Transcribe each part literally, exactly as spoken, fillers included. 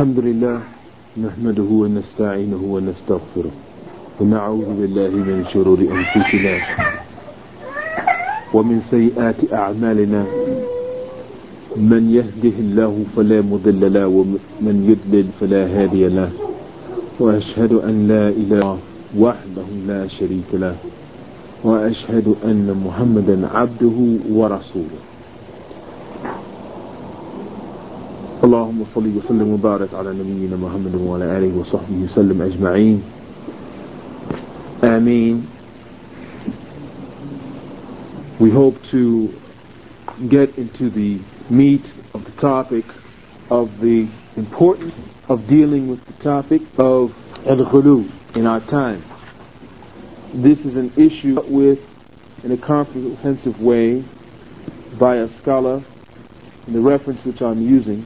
الحمد لله نحمده ونستعينه ونستغفره ونعوذ بالله من شرور أنفسنا ومن سيئات أعمالنا من يهده الله فلا مضل له ومن يضلل فلا هادي له وأشهد أن لا إله وحده لا شريك له وأشهد أن محمدا عبده ورسوله. اللهم صل وسلم وبارك على نبينا محمد وعلى آله وصحبه وسلم أجمعين. Ameen. We hope to get into the meat of the topic of the importance of dealing with the topic of al-ghulu in our time. This is an issue dealt with in a comprehensive way by a scholar in the reference which I'm using,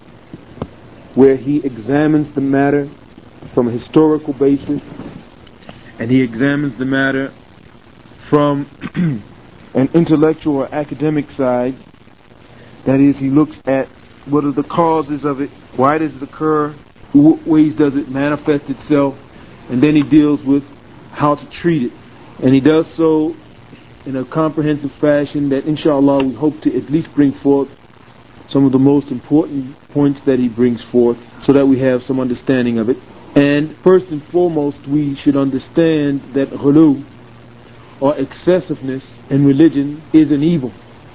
where he examines the matter from a historical basis, and he examines the matter from an intellectual or academic side. That is, he looks at what are the causes of it, why does it occur, what ways does it manifest itself, and then he deals with how to treat it. And he does so in a comprehensive fashion that, inshallah, we hope to at least bring forth some of the most important points that he brings forth so that we have some understanding of it. And first and foremost, we should understand that ghulu, or excessiveness in religion, is an evil.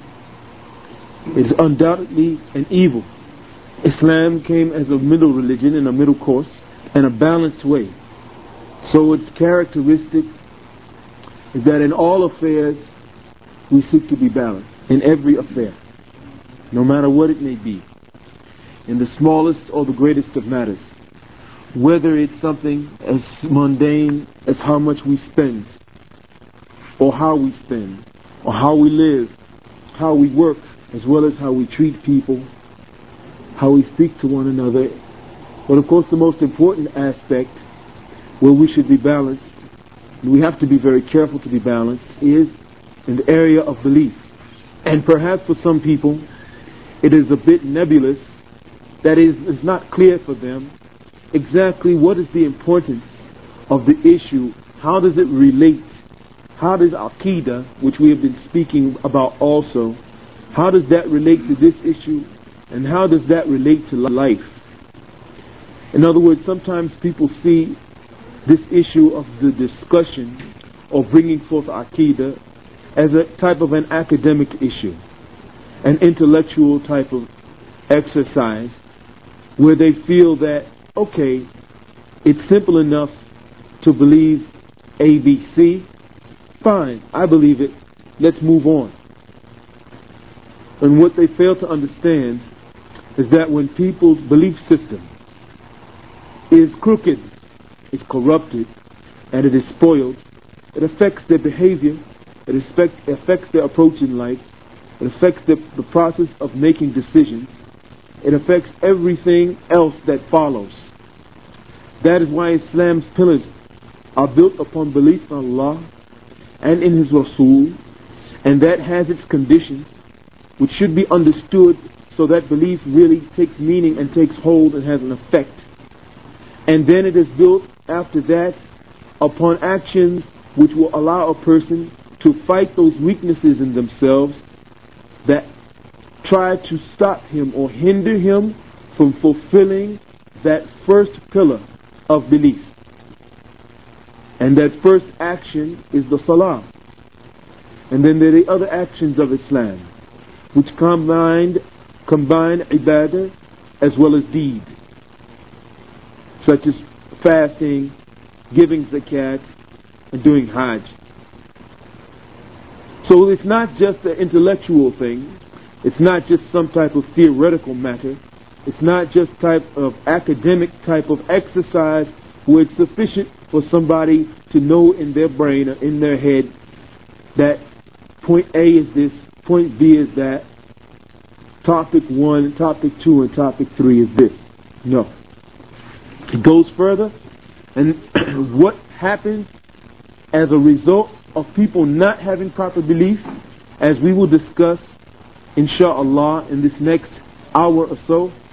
It is undoubtedly an evil. Islam came as a middle religion, in a middle course, and a balanced way. So its characteristic is that in all affairs, we seek to be balanced. In every affair, no matter what it may be, in the smallest or the greatest of matters, whether it's something as mundane as how much we spend, or how we spend, or how we live, how we work, as well as how we treat people, how we speak to one another. But of course, the most important aspect where we should be balanced, and we have to be very careful to be balanced, is in the area of belief. And perhaps for some people, it is a bit nebulous, that is, it's not clear for them exactly what is the importance of the issue, how does it relate, how does Aqidah, which we have been speaking about also, how does that relate to this issue, and how does that relate to life? In other words, sometimes people see this issue of the discussion or bringing forth Aqidah as a type of an academic issue, an intellectual type of exercise, where they feel that, okay, it's simple enough to believe A, B, C. Fine, I believe it. Let's move on. And what they fail to understand is that when people's belief system is crooked, is corrupted, and it is spoiled, it affects their behavior, it affects their approach in life, it affects the, the process of making decisions, it affects everything else that follows. That is why Islam's pillars are built upon belief in Allah and in His Rasul, and that has its conditions which should be understood so that belief really takes meaning and takes hold and has an effect. And then it is built after that upon actions which will allow a person to fight those weaknesses in themselves that try to stop him or hinder him from fulfilling that first pillar of belief. And that first action is the salah. And then there are the other actions of Islam, which combined combine ibadah as well as deed, such as fasting, giving zakat, and doing hajj. So it's not just an intellectual thing. It's not just some type of theoretical matter. It's not just type of academic type of exercise where it's sufficient for somebody to know in their brain or in their head that point A is this, point B is that, topic one, topic two, and topic three is this. No. It goes further, and what happens as a result of people not having proper belief, as we will discuss, insha'Allah, in this next hour or so,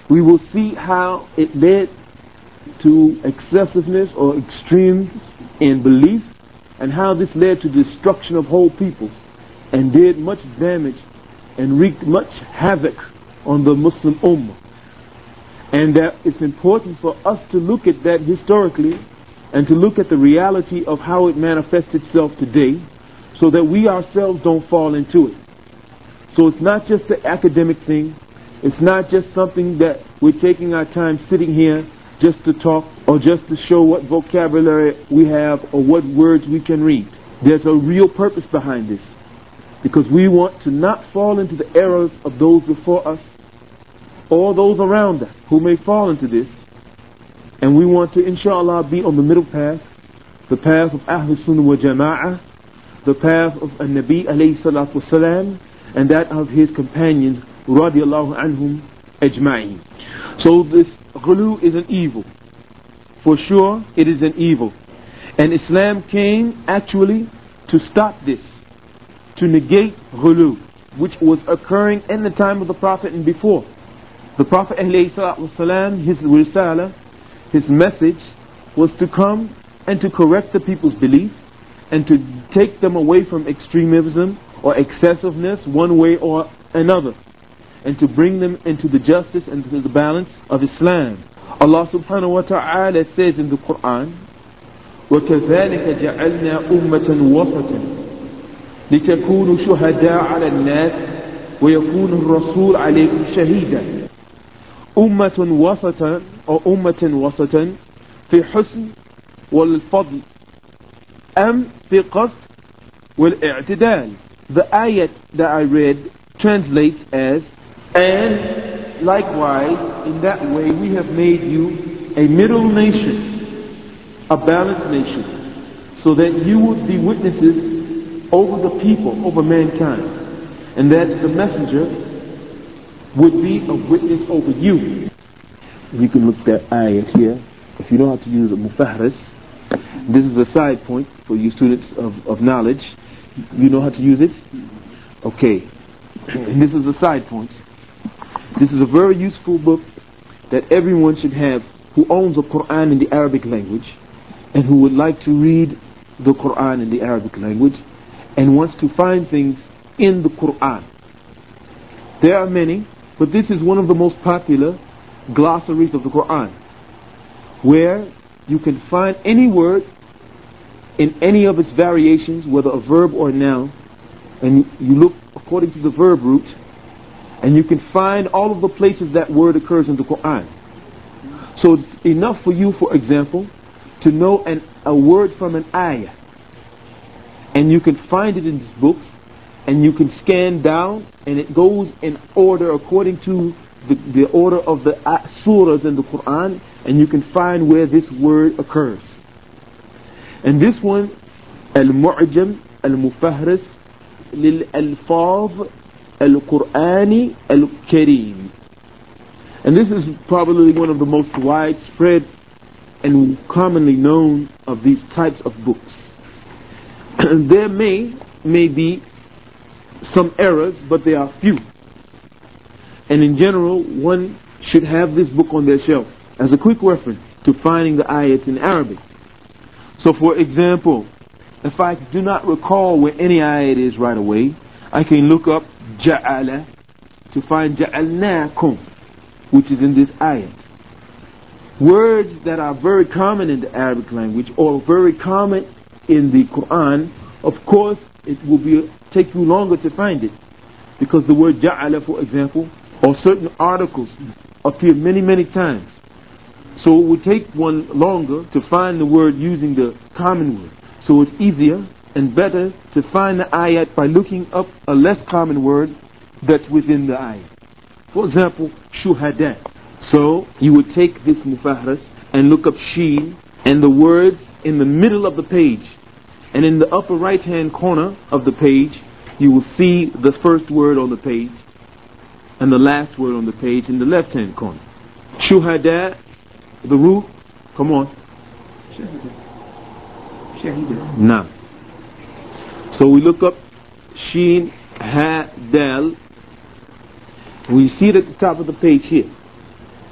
we will see how it led to excessiveness or extremes in belief, and how this led to destruction of whole peoples and did much damage and wreaked much havoc on the Muslim Ummah. And that it's important for us to look at that historically and to look at the reality of how it manifests itself today, so that we ourselves don't fall into it. So it's not just an academic thing. It's not just something that we're taking our time sitting here just to talk or just to show what vocabulary we have or what words we can read. There's a real purpose behind this, because we want to not fall into the errors of those before us or those around us who may fall into this. And we want to, inshallah, be on the middle path, the path of Ahlul Sunnah wa Jama'ah, the path of An-Nabi alayhi salatu wasalam, and that of his companions radiallahu anhum ajma'in. So this ghulu is an evil. For sure, it is an evil. And Islam came actually to stop this, to negate ghulu, which was occurring in the time of the Prophet and before. The Prophet alayhi salatu wasalam, his risala, his message was to come and to correct the people's belief and to take them away from extremism or excessiveness one way or another, and to bring them into the justice and to the balance of Islam. Allah subhanahu wa ta'ala says in the Quran, وَكَذَلِكَ جَعَلْنَا أُمَّةً وَسَطًا لِتَكُونُوا شُهَدَاءَ عَلَى النَّاسِ وَيَكُونَ الرَّسُولُ عَلَيْكُمْ شَهِيدًا. أمة وسطا أو أمة وسطا في حسن والفضل أم في قصد والاعتدال. The ayat that I read translates as, and likewise in that way we have made you a middle nation, a balanced nation, so that you would be witnesses over the people, over mankind, and that the messenger would be a witness over you. You can look at that ayat here. If you know how to use a mufahris, this is a side point for you students of, of knowledge. You know how to use it? Okay. And this is a side point. This is a very useful book that everyone should have who owns a Quran in the Arabic language and who would like to read the Quran in the Arabic language and wants to find things in the Quran. There are many, but this is one of the most popular glossaries of the Quran, where you can find any word in any of its variations, whether a verb or a noun, and you look according to the verb root, and you can find all of the places that word occurs in the Quran. So it's enough for you, for example, to know an, a word from an ayah, and you can find it in this book, and you can scan down, and it goes in order according to the, the order of the uh, surahs in the Quran, and you can find where this word occurs. And this one, Al-Mu'jam Al-Mufahris Lil-Alfaz Al-Qur'ani Al-Kareem. And this is probably one of the most widespread and commonly known of these types of books. There may, may be some errors, but they are few. And in general, one should have this book on their shelf as a quick reference to finding the ayats in Arabic. So for example, if I do not recall where any ayat is right away, I can look up ja'ala to find ja'alnakum, which is in this ayat. Words that are very common in the Arabic language or very common in the Quran, of course it will be take you longer to find it, because the word ja'ala, for example, or certain articles appear many many times. So it would take one longer to find the word using the common word. So it's easier and better to find the ayat by looking up a less common word that's within the ayat. For example, shuhada. So you would take this mufahras and look up sheen and the words in the middle of the page. And in the upper right hand corner of the page, you will see the first word on the page and the last word on the page in the left hand corner. Shuhada, the root, come on. Shahida. Nah. So we look up sheen, ha, dal. We see it at the top of the page here.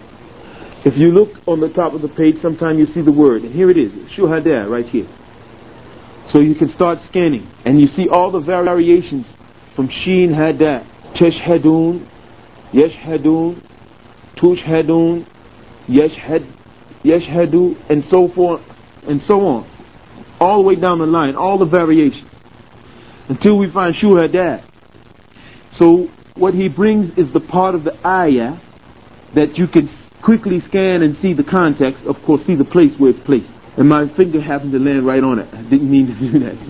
If you look on the top of the page, sometimes you see the word, and here it is, shuhada, right here. So you can start scanning, and you see all the variations from sheen hada, tashhadun, yashhadun, tushhadun, yashhad, yashhadu, and so forth, and so on. All the way down the line, all the variations, until we find shuhada. So what he brings is the part of the ayah that you can quickly scan and see the context, of course, see the place where it's placed. And my finger happened to land right on it. I didn't mean to do that.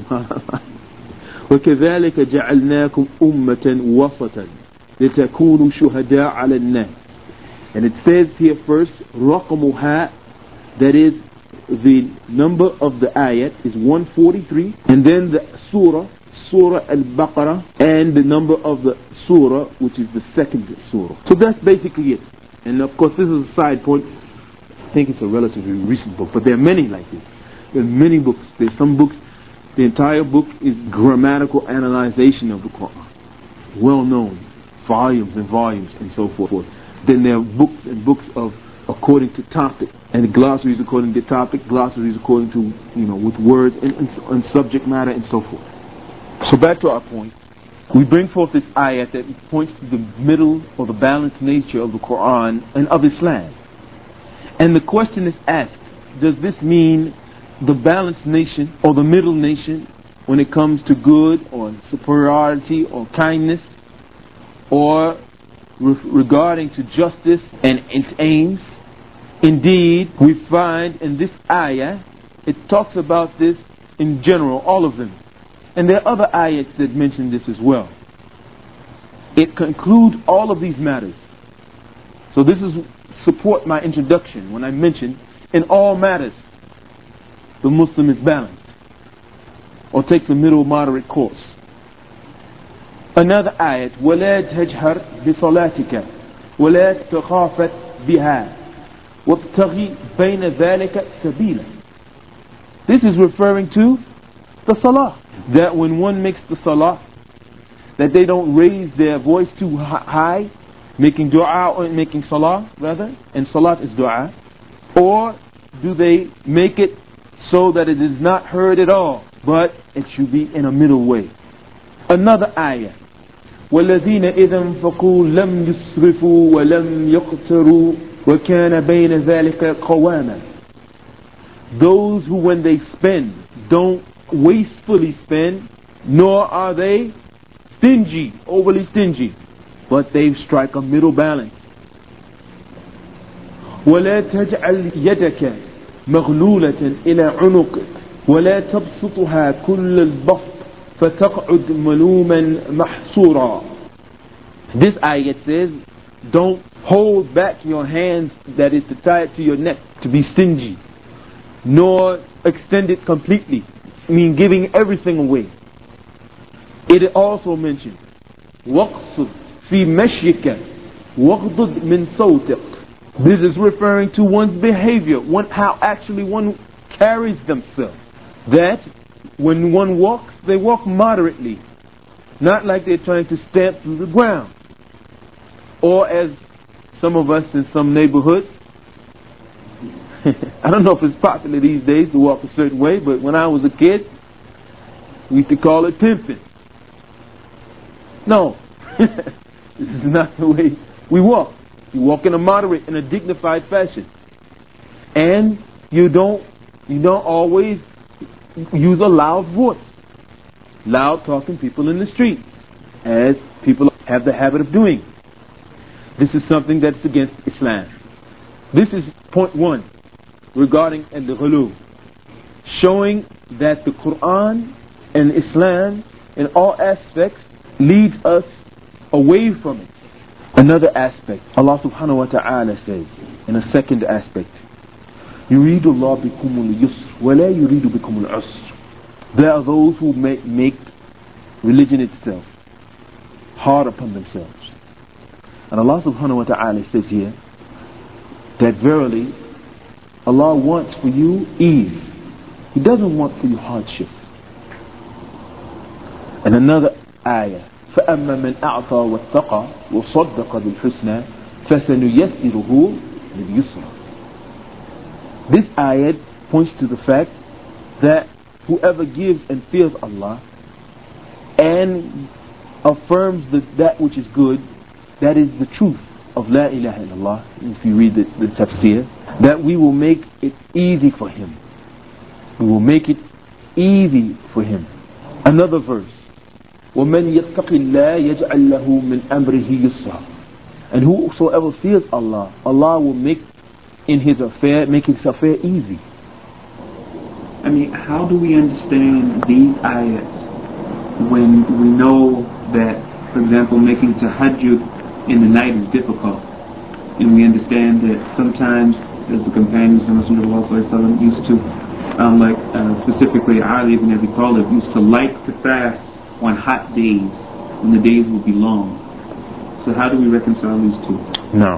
وَكَذَلِكَ جَعَلْنَاكُمْ أُمَّةً وَسَطًا لِتَكُونُوا شُهَدَاءَ عَلَى النَّاسِ. And it says here first, رَقَمُهَا, that is the number of the ayat is one forty-three, and then the surah, Surah Al-Baqarah, and the number of the surah, which is the second surah. So that's basically it. And of course this is a side point. I think it's a relatively recent book, but there are many like this. There are many books. There's some books, the entire book is grammatical analyzation of the Quran. Well known, volumes and volumes and so forth. Then there are books and books of according to topic, and glossaries according to topic, glossaries according to, you know, with words and, and, and subject matter and so forth. So back to our point. We bring forth this ayat that points to the middle or the balanced nature of the Quran and of Islam. And the question is asked, does this mean the balanced nation or the middle nation when it comes to good or superiority or kindness, or re- regarding to justice and its aims? Indeed, we find in this ayah, it talks about this in general, all of them. And there are other ayats that mention this as well. It concludes all of these matters. So this is support my introduction when I mentioned in all matters the Muslim is balanced or takes a middle moderate course. Another ayat, وَلَا تَجْهَرْ بِصَلَاتِكَ وَلَا تَخَافَتْ بِهَا وَابْتَغِي بَيْنَ ذَلِكَ سَبِيلًا. This is referring to the salah. That when one makes the salah, that they don't raise their voice too high, making dua or making salah rather, and salat is dua, or do they make it so that it is not heard at all, but it should be in a middle way. Another ayah, وَالَّذِينَ إِذَا انْفَقُوا لَمْ يُسْرِفُوا وَلَمْ يَقْتَرُوا وَكَانَ بَيْنَ ذَلِكَ قَوَامًا. Those who when they spend don't wastefully spend, nor are they stingy, overly stingy, but they strike a middle balance. وَلَا تَجْعَلْ يَدَكَ مَغْلُولَةً إِلَى عُنُقِكَ وَلَا تَبْسُطُهَا كُلَّ الْبَسْطِ فَتَقْعُدْ مَلُومًا مَحْسُورًا. This ayat says, don't hold back your hands that is to tie it to your neck to be stingy, nor extend it completely, I mean giving everything away. It also mentioned وَقْصُدْ فِي مَشْيِكَ وَغْضُدْ مِنْ صَوْتِكَ. This is referring to one's behavior, one, how actually one carries themselves. That when one walks, they walk moderately, not like they're trying to stamp through the ground. Or as some of us in some neighborhoods, I don't know if it's popular these days to walk a certain way, but when I was a kid, we used to call it pimping. No, this is not the way we walk. You walk in a moderate, in a dignified fashion, and you don't, you don't always use a loud voice, loud talking people in the street, as people have the habit of doing. This is something that's against Islam. This is point one regarding al-ghulu, showing that the Quran and Islam in all aspects leads us away from it. Another aspect, Allah subhanahu wa ta'ala says in a second aspect, يُرِيدُ اللَّهُ بِكُمُ الْيُسْرَ وَلَا يُرِيدُ بِكُمُ الْعُسْرَ. There are those who make, make religion itself hard upon themselves. And Allah subhanahu wa ta'ala says here that verily Allah wants for you ease. He doesn't want for you hardship. And another ayah, فَأَمَّا مَنْ أَعْطَى وَاتَّقَى وَصَدَّقَ بِالْحُسْنَى فَسَنُيَسِّرُهُ لِلْيُسْرَى. This ayat points to the fact that whoever gives and fears Allah and affirms the, that which is good, that is the truth of La ilaha illallah, if you read the, the tafsir, that we will make it easy for him. We will make it easy for him. Another verse, وَمَنْ يَتَّقِ اللَّهَ يَجْعَلْ لَهُ مِنْ أَمْرِهِ يُسْرًا. And whosoever fears Allah, Allah will make in his affair, make his affair easy. I mean, how do we understand these ayats when we know that, for example, making tahajjud in the night is difficult, and we understand that sometimes, as the companions of Rasulullah used to, um, like uh, specifically Ali ibn Abi Talib used to like to fast on hot days when the days would be long. So how do we reconcile these two? Now,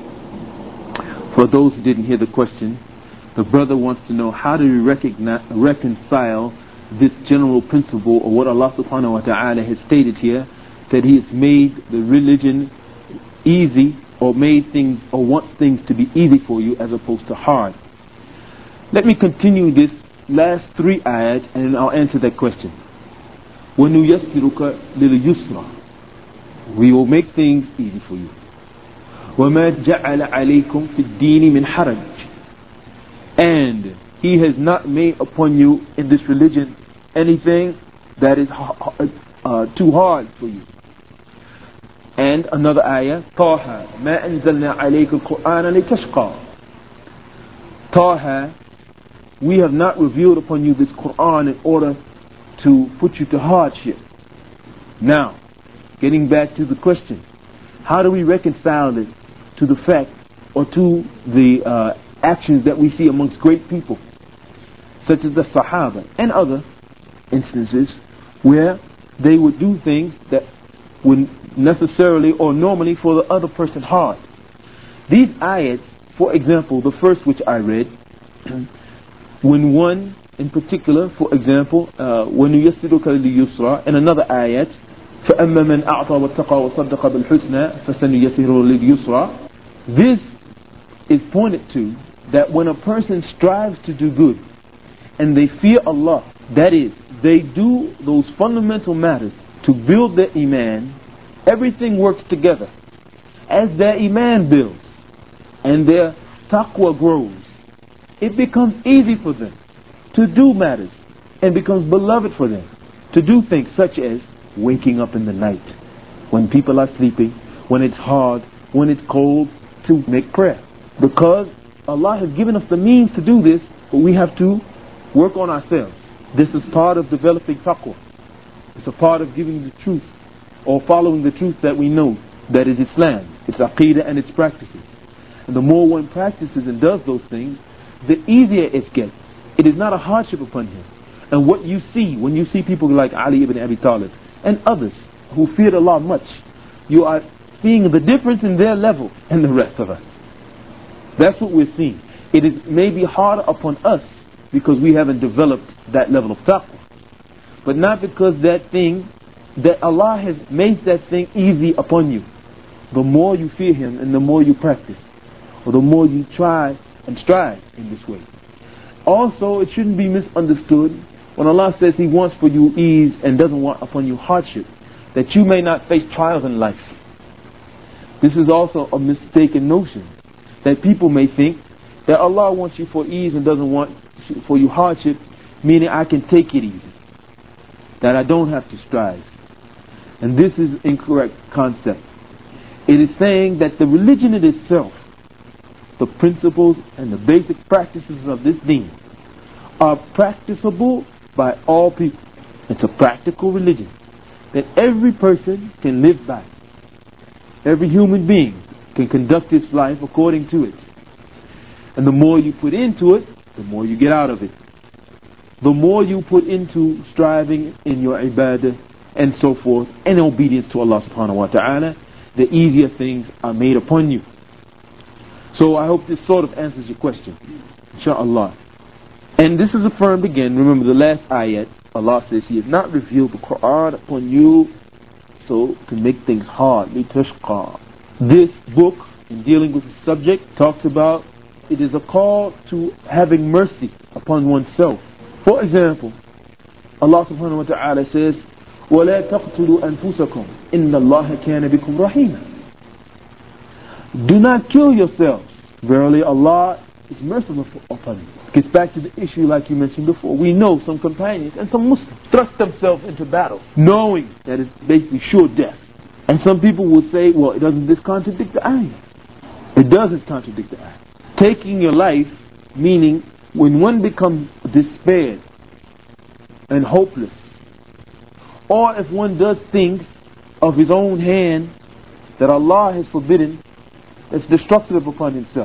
for those who didn't hear the question, the brother wants to know how do we recognize, reconcile this general principle of what Allah subhanahu wa ta'ala has stated here, that He has made the religion easy, or made things, or wants things to be easy for you as opposed to hard. Let me continue this last three ayat and I'll answer that question. وَنُيَسِّرُكَ لِلْيُسْرَى. We will make things easy for you. وَمَا جَعَلَ عَلَيْكُمْ فِي الدِّينِ مِنْ حَرَجٍ. And He has not made upon you in this religion anything that is uh, too hard for you. And another ayah, طه ما أنزلنا عليك القرآن لتشقى. طه, we have not revealed upon you this Quran in order to put you to hardship. Now, getting back to the question, how do we reconcile it to the fact or to the uh, actions that we see amongst great people, such as the Sahaba and other instances where they would do things that would necessarily or normally for the other person hard. These ayats, for example, the first which I read, when one in particular, for example, when يَسِّرُكَ لِلْيُسْرَى, and another ayat, فَأَمَّا مَنْ أَعْطَى وَاتَّقَى وَصَدَّقَ بِالْحُسْنَى فَسَنُيَسِّرُهُ لِلْيُسْرَى. This is pointed to that when a person strives to do good and they fear Allah, that is, they do those fundamental matters to build their iman, everything works together. As their iman builds and their taqwa grows, it becomes easy for them to do matters and becomes beloved for them to do things such as waking up in the night when people are sleeping, when it's hard, when it's cold, to make prayer. Because Allah has given us the means to do this, but we have to work on ourselves. This is part of developing taqwa. It's a part of giving the truth or following the truth that we know, that is Islam, its aqeedah and its practices. And the more one practices and does those things, the easier it gets. It is not a hardship upon him. And what you see, when you see people like Ali ibn Abi Talib and others who feared Allah much, you are seeing the difference in their level and the rest of us. That's what we're seeing. It is maybe harder upon us because we haven't developed that level of taqwa. But not because that thing, that Allah has made that thing easy upon you. The more you fear Him and the more you practice, or the more you try and strive in this way. Also, it shouldn't be misunderstood when Allah says He wants for you ease and doesn't want upon you hardship, that you may not face trials in life. This is also a mistaken notion, that people may think that Allah wants you for ease and doesn't want for you hardship, meaning I can take it easy, that I don't have to strive. And this is an incorrect concept. It is saying that the religion in itself, the principles and the basic practices of this deen, are practicable by all people. It's a practical religion that every person can live by. Every human being can conduct his life according to it. And the more you put into it, the more you get out of it. The more you put into striving in your ibadah and so forth, and obedience to Allah subhanahu wa ta'ala, the easier things are made upon you. So I hope this sort of answers your question, inshaAllah. And this is affirmed again. Remember the last ayat, Allah says He has not revealed the Quran upon you so to make things hard. لِتَشْقَى. This book, in dealing with the subject, talks about it is a call to having mercy upon oneself. For example, Allah subhanahu wa ta'ala says, وَلَا تَقْتُلُوا أَنفُسَكُمْ إِنَّ اللَّهَ كَانَ بِكُمْ رَحِيمًا. Do not kill yourselves. Verily Allah is merciful upon you. Gets back to the issue like you mentioned before. We know some companions and some Muslims thrust themselves into battle knowing that it's basically sure death. And some people will say, well, doesn't this contradict the ayah? It doesn't contradict the ayah. Taking your life, meaning when one becomes despaired and hopeless, or if one does things of his own hand that Allah has forbidden, that's destructive upon himself,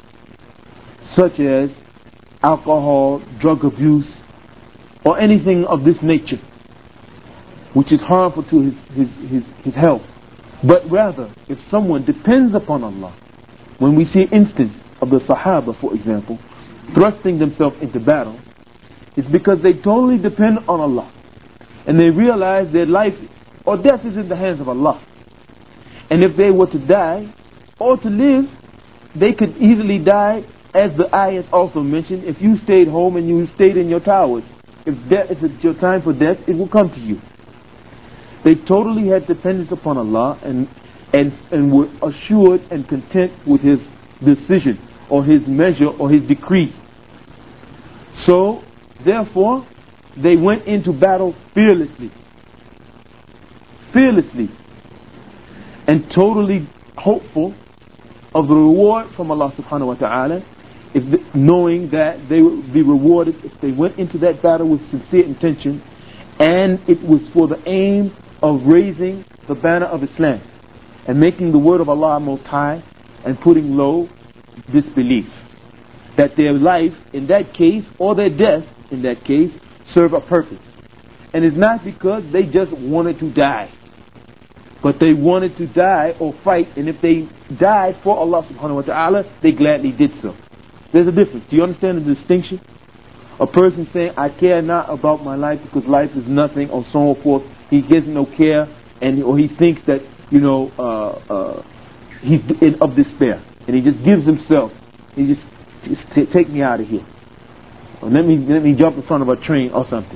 such as alcohol, drug abuse, or anything of this nature, which is harmful to his, his, his, his health. But rather, if someone depends upon Allah, when we see instance of the Sahaba, for example, thrusting themselves into battle, it's because they totally depend on Allah. And they realize their life or death is in the hands of Allah. And if they were to die or to live, they could easily die, as the ayat also mentioned. If you stayed home and you stayed in your towers, if, death, if it's your time for death, it will come to you. They totally had dependence upon Allah and, and, and were assured and content with His decision or His measure or His decree. So, therefore, they went into battle fearlessly. Fearlessly. And totally hopeful of the reward from Allah subhanahu wa ta'ala, if the, knowing that they would be rewarded if they went into that battle with sincere intention, and it was for the aim of raising the banner of Islam and making the word of Allah most high and putting low disbelief. That their life in that case or their death in that case serve a purpose. And it's not because they just wanted to die, but they wanted to die or fight, and if they died for Allah subhanahu wa ta'ala, they gladly did so. There's a difference. Do you understand the distinction? A person saying, I care not about my life because life is nothing, or so on forth. He gives no care, and or he thinks that, you know, uh, uh, he's in, of despair, and he just gives himself. He just, just t- take me out of here. Or let me let me jump in front of a train or something.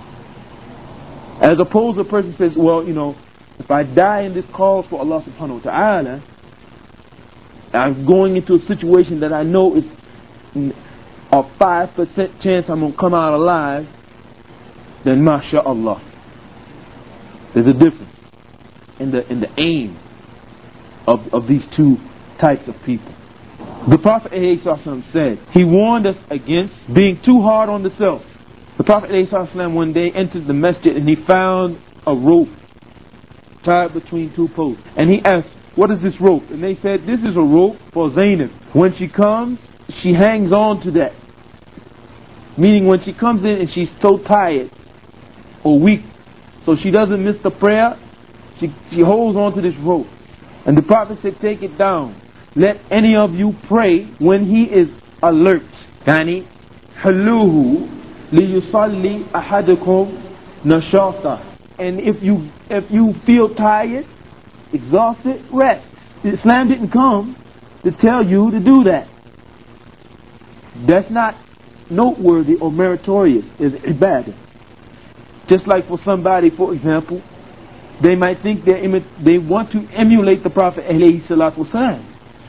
As opposed to a person says, well, you know, if I die in this cause for Allah subhanahu wa ta'ala, I'm going into a situation that I know is a five percent chance I'm going to come out alive, then masha'Allah. There's a difference in the in the aim of, of these two types of people. The Prophet ﷺ said, he warned us against being too hard on the self. The Prophet ﷺ one day entered the masjid and he found a rope tied between two posts. And he asked, what is this rope? And they said, this is a rope for Zainab. When she comes, she hangs on to that. Meaning when she comes in and she's so tired or weak, so she doesn't miss the prayer, she, she holds on to this rope. And the Prophet said, take it down. Let any of you pray when he is alert. Yani, haluhu liyusalli ahadukum nashata. And if you if you feel tired, exhausted, rest. Islam didn't come to tell you to do that. That's not noteworthy or meritorious. It's ibadah. Just like for somebody, for example, they might think they they want to emulate the Prophet alayhi salatu wasalam.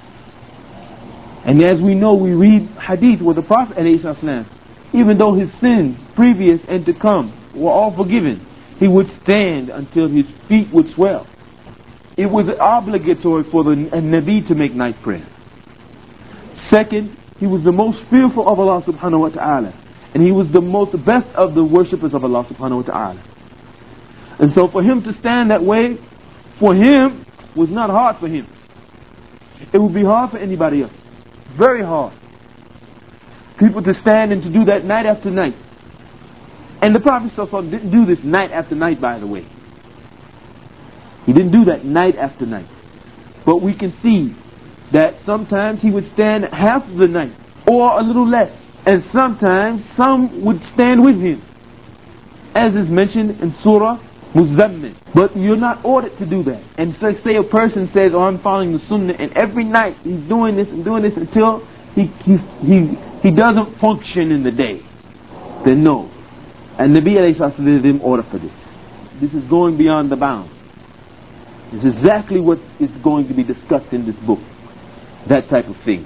And as we know, we read hadith where the Prophet alayhi salatu wasalam, even though his sins, previous and to come, were all forgiven, he would stand until his feet would swell. It was obligatory for the Nabi to make night prayer. Second, he was the most fearful of Allah subhanahu wa ta'ala. And he was the most best of the worshippers of Allah subhanahu wa ta'ala. And so for him to stand that way, for him, was not hard for him. It would be hard for anybody else. Very hard. People to stand and to do that night after night. And the Prophet ﷺ didn't do this night after night, by the way. He didn't do that night after night. But we can see that sometimes he would stand half of the night, or a little less. And sometimes some would stand with him, as is mentioned in Surah Muzammil. But you're not ordered to do that. And so say a person says, oh, I'm following the Sunnah, and every night he's doing this and doing this until he, he, he, he doesn't function in the day. Then no. And Nabi alayhi salatu didn't order for this. This is going beyond the bounds. This is exactly what is going to be discussed in this book. That type of thing.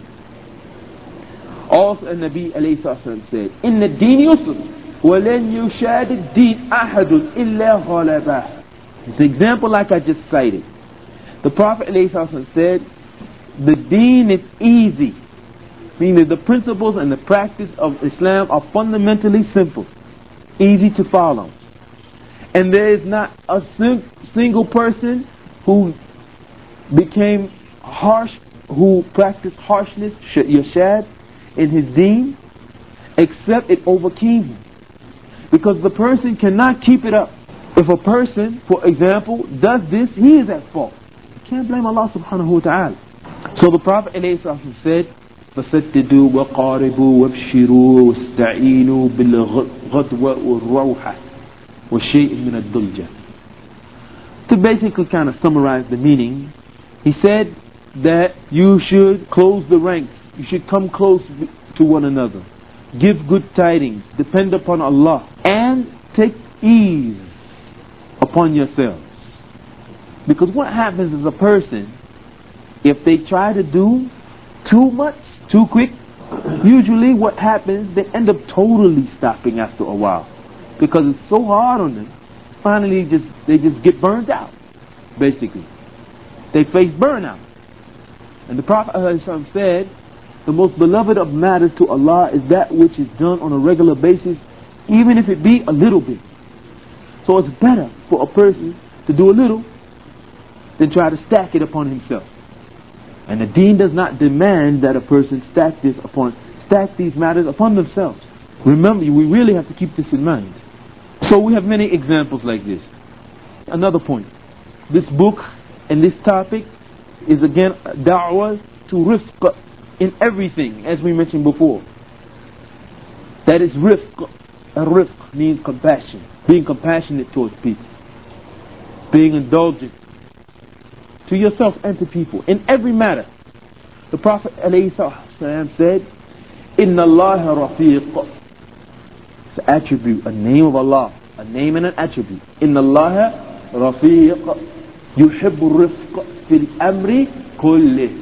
Also Nabi alayhi salatu said, Inna ad-din yusr, wa lan yushad ad-din ahadun illa ghalabah. It's an example like I just cited. The Prophet alayhi salatu said, the deen is easy. Meaning that the principles and the practice of Islam are fundamentally simple. Easy to follow. And there is not a sing- single person who became harsh, who practiced harshness, yashad, in his deen, except it overcame him. Because the person cannot keep it up. If a person, for example, does this, he is at fault. You can't blame Allah subhanahu wa ta'ala. So the Prophet ﷺ said, فَسَدِّدُوا وَقَارِبُوا وَابْشِرُوا وَاسْتَعِينُوا بِالْغَدْوَةِ وَالرَّوْحَةِ وَشَيْءٍ مِنَ الدُّلْجَةِ. To basically kind of summarize the meaning, he said that you should close the ranks. You should come close to one another. Give good tidings. Depend upon Allah. And take ease upon yourselves. Because what happens is a person, if they try to do too much, too quick, usually what happens, they end up totally stopping after a while. Because it's so hard on them. Finally, just they just get burned out. Basically. They face burnout. And the Prophet ﷺ said, the most beloved of matters to Allah is that which is done on a regular basis, even if it be a little bit. So it's better for a person to do a little than try to stack it upon himself. And the deen does not demand that a person stack this upon stack these matters upon themselves. Remember, we really have to keep this in mind. So we have many examples like this. Another point. This book and this topic is again da'wah to rifq in everything, as we mentioned before. That is rifq. And rifq means compassion. Being compassionate towards people. Being indulgent to yourself and to people in every matter. The Prophet ﷺ said, Inna Allah rafiq. It's an attribute, a name of Allah, a name and an attribute. Inna Allah rafiq yuhibbu rifq fil amri kulli.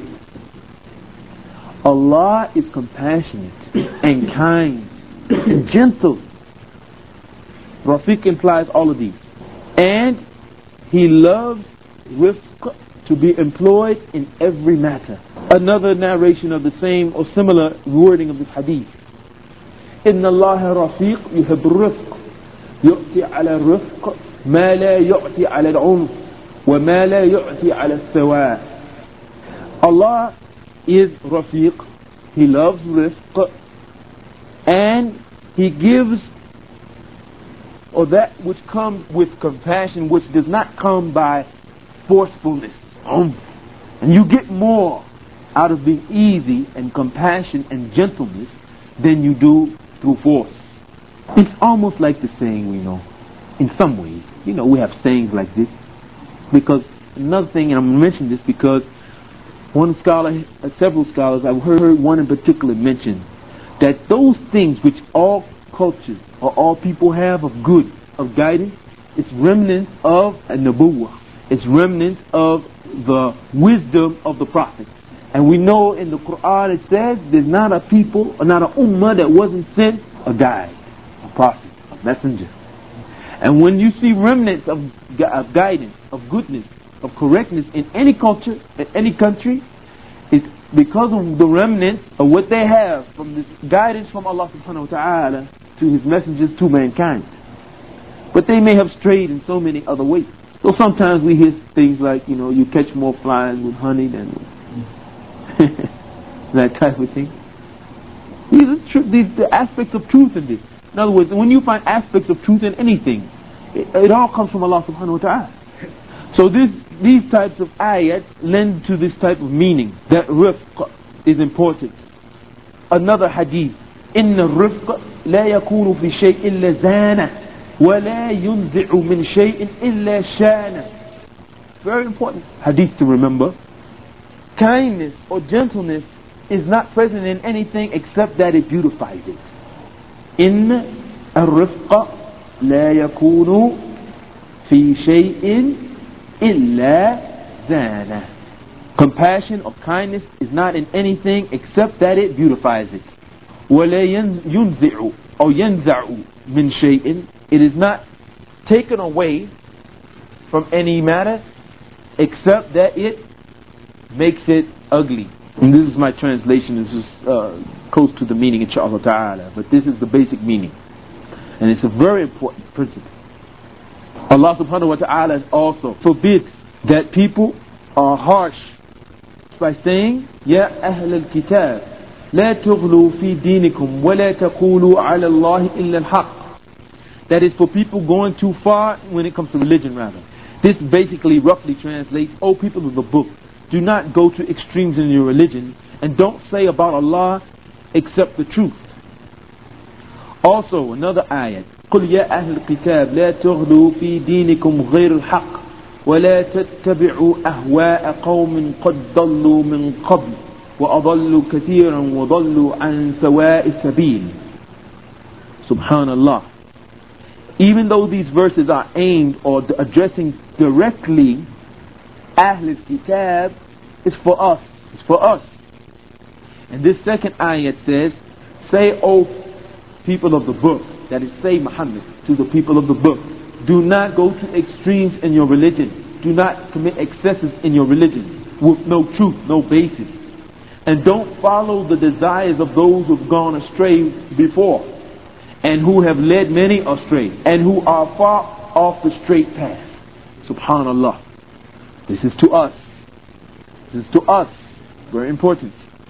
Allah is compassionate and kind and gentle. Rafiq implies all of these. And He loves rifq to be employed in every matter. Another narration of the same or similar wording of this hadith. Inna Allah rafiq yuhibbu rifq yu'ti ala rifq ma la yu'ti ala al-unf wa ma la yu'ti ala al-sawa. Allah is rafiq. He loves rifq and He gives or that which comes with compassion, which does not come by forcefulness. Um, and you get more out of being easy and compassion and gentleness than you do through force. It's almost like the saying we know. In some ways, you know, we have sayings like this. Because another thing, and I'm going to mention this because one scholar, uh, several scholars, I've heard one in particular mention that those things which all cultures or all people have of good, of guidance, it's remnants of a nubuwwah. It's remnants of the wisdom of the Prophet. And we know in the Quran it says there's not a people, or not a ummah that wasn't sent a guide, a prophet, a messenger. And when you see remnants of, of guidance, of goodness, of correctness in any culture, in any country, it's because of the remnants of what they have from this guidance from Allah subhanahu wa ta'ala to His messengers to mankind. But they may have strayed in so many other ways. So sometimes we hear things like, you know, you catch more flies with honey than that type of thing. These are tr- these the aspects of truth in this. In other words, when you find aspects of truth in anything, it, it all comes from Allah subhanahu wa ta'ala. So this, these types of ayats lend to this type of meaning, that rifq is important. Another hadith, إِنَّ الرِّفْقَ لَا يَكُونُ فِي شَيْءٍ إِلَّا زَانَهُ وَلَا يُنْزِعُ مِنْ شَيْءٍ إِلَّا شَانَهُ. Very important hadith to remember. Kindness or gentleness is not present in anything except that it beautifies it. In الرفق لا يكون في شيء إلا زانه. Compassion or kindness is not in anything except that it beautifies it. ولا ينزع or ينزع من شيء. It is not taken away from any matter except that it makes it ugly. And this is my translation. This is uh, close to the meaning, inshaAllah ta'ala. But this is the basic meaning. And it's a very important principle. Allah subhanahu wa ta'ala also forbids that people are harsh by saying, Ya ahl al-kitab, la tughlu fi dinikum, wa la taqulu ala Allahi illa al-haq. That is for people going too far when it comes to religion, rather. This basically roughly translates, O people of the book, do not go to extremes in your religion and don't say about Allah except the truth. Also, another ayat, قل يا أهل الكتاب لا تغلوا في دينكم غير الحق ولا تتبعوا أهواء قوم قد ضلوا من قبل وأضلوا كثيرا وضلوا عن سواء السبيل. Subhanallah. Even though these verses are aimed or addressing directly Ahl al-Kitab, is for us. It's for us. And this second ayat says, say, O people of the book, that is, say Muhammad to the people of the book, do not go to extremes in your religion. Do not commit excesses in your religion with no truth, no basis. And don't follow the desires of those who have gone astray before and who have led many astray and who are far off the straight path. Subhanallah. This is to us. This is to us. Very important.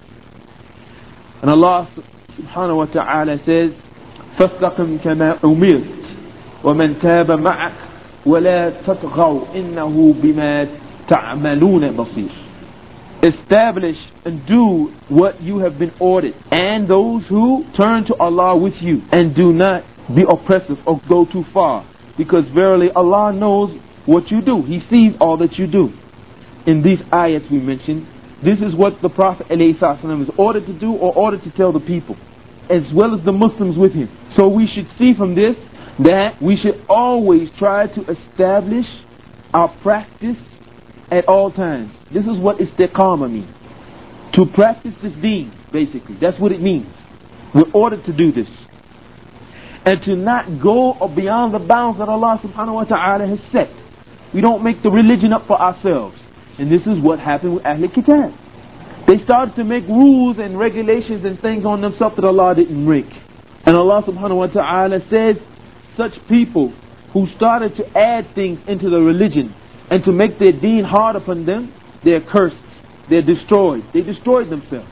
And Allah subhanahu wa ta'ala says, فَاسْتَقِمْ كَمَا أُمِرْتَ وَمَنْ تَابَ مَعَكَ وَلَا تَطْغَوْا إِنَّهُ بِمَا تَعْمَلُونَ بَصِيرٌ. Establish and do what you have been ordered, and those who turn to Allah with you, and do not be oppressive or go too far, because verily Allah knows what you do. He sees all that you do. In these ayats we mentioned, this is what the Prophet ﷺ is ordered to do or ordered to tell the people, as well as the Muslims with him. So we should see from this that we should always try to establish our practice at all times. This is what istiqamah means. To practice this deen, basically. That's what it means. We're ordered to do this. And to not go beyond the bounds that Allah subhanahu wa ta'ala has set. We don't make the religion up for ourselves. And this is what happened with Ahl Kitab. They started to make rules and regulations and things on themselves that Allah didn't make. And Allah subhanahu wa ta'ala says, such people who started to add things into the religion and to make their deen hard upon them, they're cursed, they're destroyed, they destroyed themselves.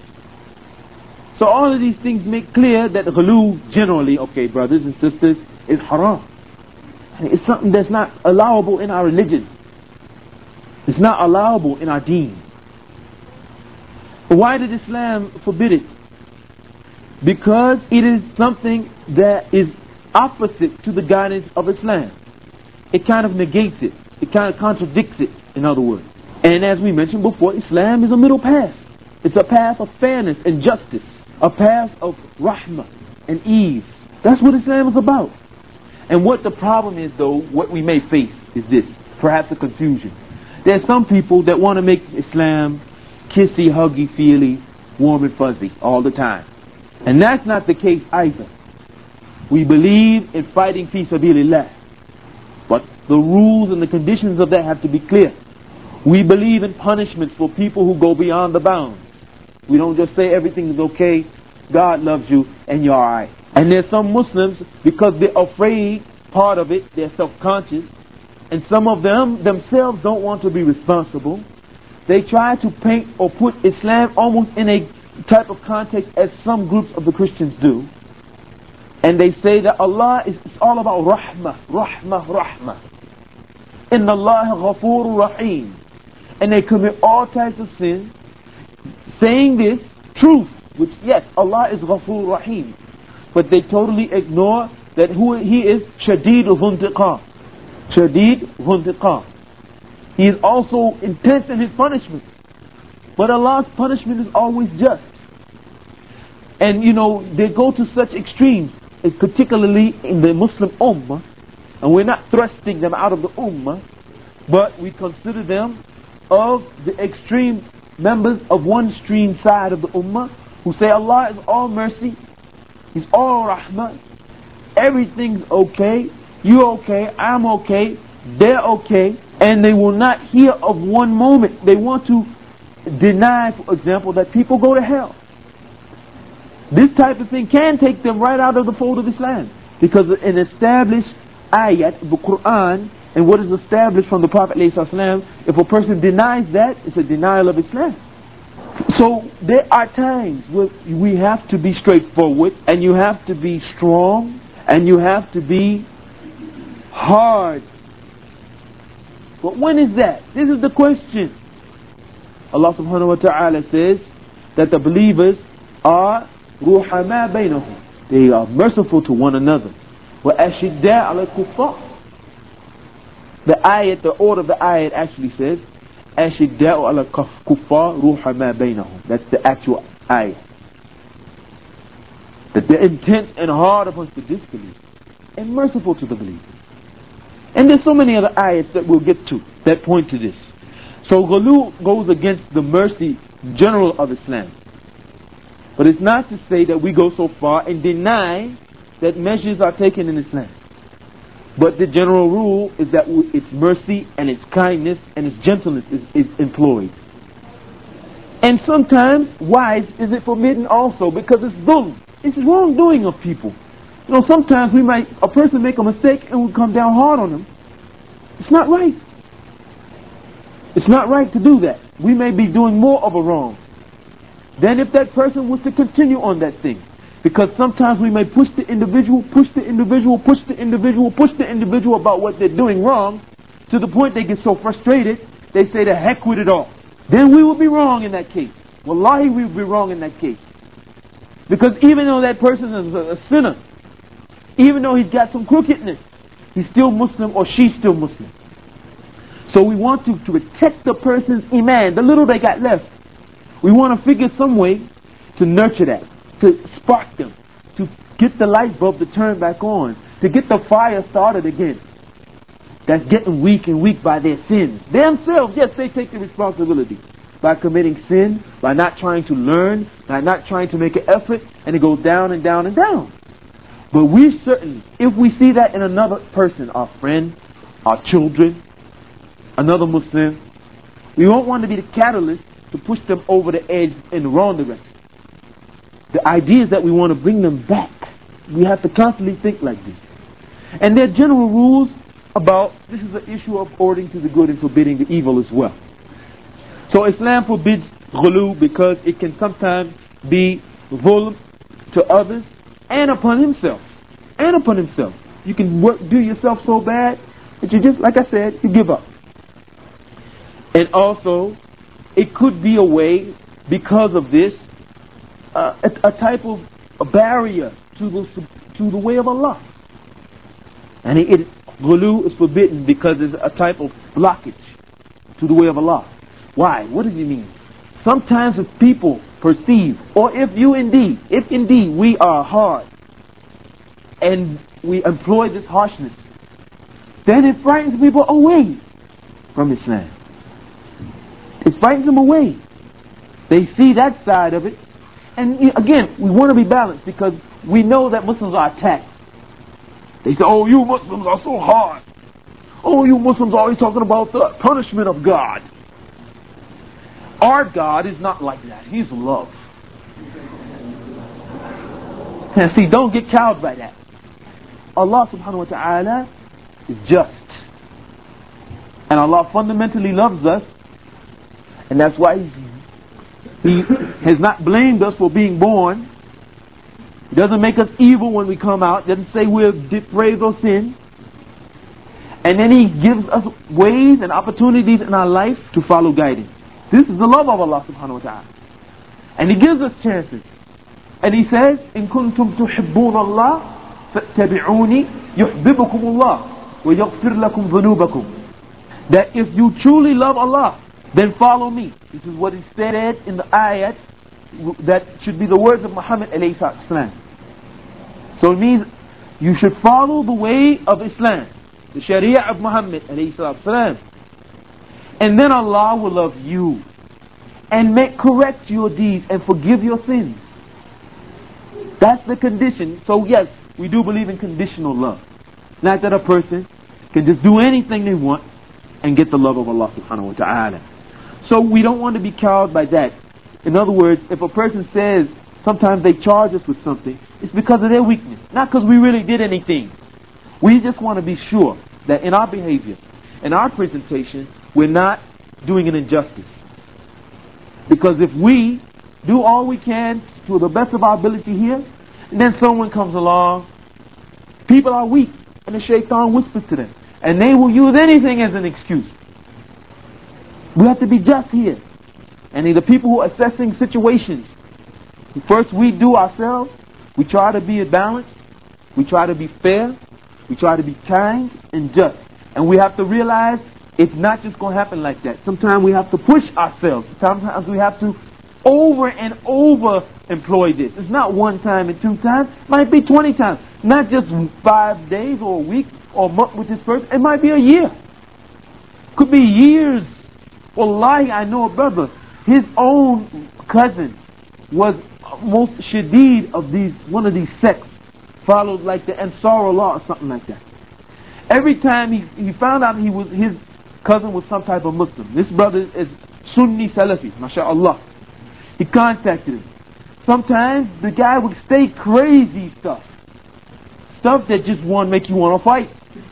So all of these things make clear that ghulu generally, okay brothers and sisters, is haram. It's something that's not allowable in our religion. It's not allowable in our deen. Why did Islam forbid it? Because it is something that is opposite to the guidance of Islam. It kind of negates it. It kind of contradicts it, in other words. And as we mentioned before, Islam is a middle path. It's a path of fairness and justice. A path of rahmah and ease. That's what Islam is about. And what the problem is, though, what we may face is this. Perhaps a confusion. There are some people that want to make Islam kissy, huggy, feely, warm and fuzzy all the time. And that's not the case either. We believe in fighting fi sabilillah. But the rules and the conditions of that have to be clear. We believe in punishments for people who go beyond the bounds. We don't just say everything is okay, God loves you, and you're alright. And there's some Muslims, because they're afraid, part of it, they're self-conscious, and some of them themselves don't want to be responsible. They try to paint or put Islam almost in a type of context as some groups of the Christians do. And they say that Allah is it's all about rahmah, rahmah, rahmah. Inna Allah ghafur rahim. And they commit all types of sins, saying this truth, which yes, Allah is ghafur rahim. But they totally ignore that who He is shadid dhuntiqam. Shadid dhuntiqam. He is also intense in His punishment. But Allah's punishment is always just. And you know, they go to such extremes, particularly in the Muslim Ummah, and we're not thrusting them out of the Ummah, but we consider them of the extreme members of one extreme side of the Ummah, who say Allah is all mercy, He's all Rahmah, everything's okay, you're okay, I'm okay, they're okay, and they will not hear of one moment. They want to deny, for example, that people go to hell. This type of thing can take them right out of the fold of Islam, because an established ayat, the Quran, and what is established from the Prophet ﷺ, if a person denies that, it's a denial of Islam. So there are times where we have to be straightforward, and you have to be strong, and you have to be hard. But when is that? This is the question. Allah subhanahu wa ta'ala says that the believers are ruhama bainahum. They are merciful to one another. Wa ashidda ala kuffar. The ayat, the order of the ayat actually says ashidda ala kuffar ruhama bainahum. That's the actual ayat. That they're intense and hard amongst the disbelievers and merciful to the believers. And there's so many other ayats that we'll get to that point to this. So ghulu goes against the mercy general of Islam. But it's not to say that we go so far and deny that measures are taken in Islam. But the general rule is that its mercy and its kindness and its gentleness is, is employed. And sometimes, why is it forbidden also? Because it's dhulm. It's wrongdoing of people. You know, sometimes we might, a person make a mistake and we come down hard on them. It's not right. It's not right to do that. We may be doing more of a wrong than if that person was to continue on that thing. Because sometimes we may push the individual, push the individual, push the individual, push the individual about what they're doing wrong, to the point they get so frustrated, they say the heck with it all. Then we will be wrong in that case. Wallahi, we will be wrong in that case. Because even though that person is a, a sinner, even though he's got some crookedness, he's still Muslim or she's still Muslim. So we want to, to protect the person's iman, the little they got left. We want to figure some way to nurture that, to spark them, to get the light bulb to turn back on, to get the fire started again. That's getting weak and weak by their sins. Themselves, yes, they take the responsibility. By committing sin, by not trying to learn, by not trying to make an effort, and it goes down and down and down. But we certainly, if we see that in another person, our friend, our children, another Muslim, we won't want to be the catalyst to push them over the edge in the wrong direction. The idea is that we want to bring them back. We have to constantly think like this. And there are general rules about, this is an issue of ordering to the good and forbidding the evil as well. So Islam forbids ghulu because it can sometimes be dhulm to others and upon himself. And upon himself. You can work, do yourself so bad that you just, like I said, you give up. And also, it could be a way, because of this, uh, a, a type of a barrier to the, to the way of Allah. And it, it ghulu is forbidden because it's a type of blockage to the way of Allah. Why? What does it mean? Sometimes if people perceive, or if you indeed, if indeed we are hard, and we employ this harshness, then it frightens people away from Islam. It frightens them away. They see that side of it. And again, we want to be balanced because we know that Muslims are attacked. They say, oh, you Muslims are so hard. Oh, you Muslims are always talking about the punishment of God. Our God is not like that. He's love. And see, don't get cowed by that. Allah subhanahu wa ta'ala is just. And Allah fundamentally loves us. And that's why he's, He has not blamed us for being born. He doesn't make us evil when we come out. He doesn't say we're depraved or sin. And then He gives us ways and opportunities in our life to follow guidance. This is the love of Allah subhanahu wa ta'ala. And He gives us chances. And He says, إِن كُنْتُمْ تُحِبُّونَ اللَّهِ فَاتَّبِعُونِي يُحْبِبُكُمُ اللَّهِ وَيَغْفِرْ لَكُمْ ذُنُوبَكُمْ. That if you truly love Allah, then follow me. This is what He said in the ayat that should be the words of Muhammad alayhi salam. So it means you should follow the way of Islam, the Sharia of Muhammad alayhi salam. And then Allah will love you and make correct your deeds and forgive your sins. That's the condition. So yes, we do believe in conditional love. Not that a person can just do anything they want and get the love of Allah subhanahu wa ta'ala. So we don't want to be cowed by that. In other words, if a person says sometimes they charge us with something, it's because of their weakness, not because we really did anything. We just want to be sure that in our behavior, in our presentation, we're not doing an injustice. Because if we do all we can to the best of our ability here, and then someone comes along, people are weak, and the shaitan whispers to them, and they will use anything as an excuse. We have to be just here. And the people who are assessing situations, first we do ourselves, we try to be balanced, we try to be fair, we try to be kind and just. And we have to realize it's not just going to happen like that. Sometimes we have to push ourselves. Sometimes we have to over and over employ this. It's not one time and two times. It might be twenty times. Not just five days or a week or a month with this person. It might be a year. Could be years. Wallahi, I know a brother. His own cousin was most shadid of these, one of these sects, followed like the Ansarullah or something like that. Every time he, he found out he was his cousin was some type of Muslim. This brother is Sunni Salafi, mashallah. He contacted him. Sometimes the guy would say crazy stuff. Stuff that just want to make you want to fight.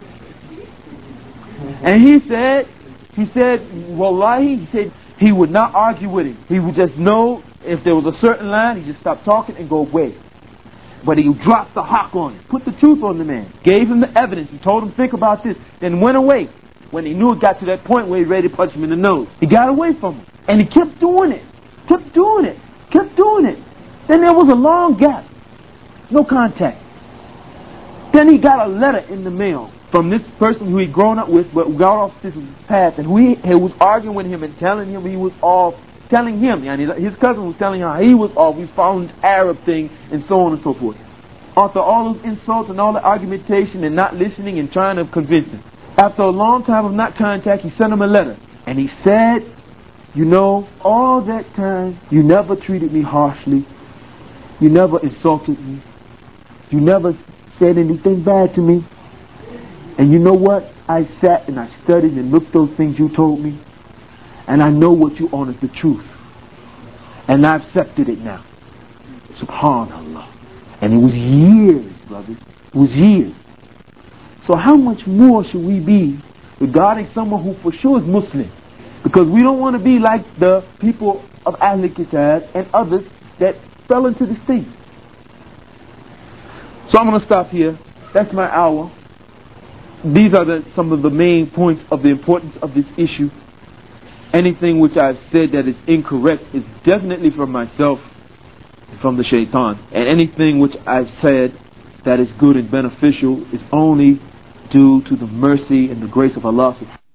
And he said, he said, wallahi, he said he would not argue with him. He would just know if there was a certain line, he'd just stop talking and go away. But he dropped the hawk on him, put the truth on the man, gave him the evidence, he told him think about this, then went away. When he knew it got to that point where he was ready to punch him in the nose, he got away from him. And he kept doing it, kept doing it, kept doing it. Then there was a long gap, no contact. Then he got a letter in the mail from this person who he'd grown up with, but got off this path, and who he, he was arguing with him and telling him he was off, telling him, and his cousin was telling him how he was off, he found Arab thing, and so on and so forth. After all those insults and all the argumentation and not listening and trying to convince him, after a long time of not contact, he sent him a letter, and he said, you know, all that time, you never treated me harshly, you never insulted me, you never said anything bad to me, and you know what? I sat and I studied and looked those things you told me, and I know what you own is the truth, and I accepted it now. Subhanallah. And it was years, brothers. It was years. So how much more should we be regarding someone who for sure is Muslim? Because we don't want to be like the people of Ahl Kitab and others that fell into this thing. So I'm going to stop here. That's my hour. These are the, some of the main points of the importance of this issue. Anything which I've said that is incorrect is definitely from myself, from the shaitan. And anything which I've said that is good and beneficial is only due to the mercy and the grace of Allah subhanahu wa ta'ala.